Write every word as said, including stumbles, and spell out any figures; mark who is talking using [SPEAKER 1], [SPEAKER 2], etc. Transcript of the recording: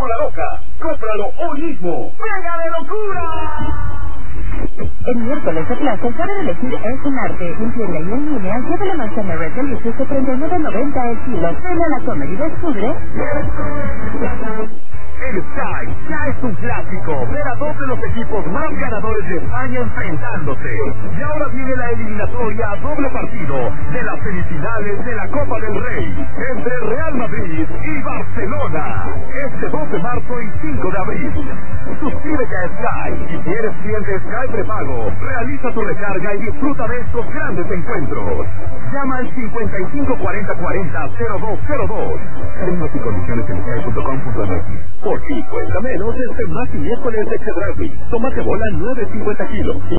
[SPEAKER 1] la loca. ¡Cómpralo hoy mismo! ¡Pega de locura!
[SPEAKER 2] El miércoles de clase, saber elegir es un arte. En tienda y en línea, lleva la manzana Red Delicious de treinta y nueve noventa el kilo. Ven a la Comer y descubre.
[SPEAKER 1] El Sky ya es un clásico. Ver a dos de los equipos más ganadores de España enfrentándose. Y ahora viene la eliminatoria a doble partido de las semifinales de la Copa del Rey entre Real Madrid y Barcelona. Este dos de marzo y cinco de abril. Suscríbete a Sky y si eres cliente Sky prepago, realiza tu recarga y disfruta de estos grandes encuentros. Llama al cincuenta y cinco cuarenta cuarenta cero dos cero dos. Términos y condiciones en sky punto com punto m x. Por cincuenta menos este más y miércoles de Chedraui. Tomate bola nueve cincuenta kilos.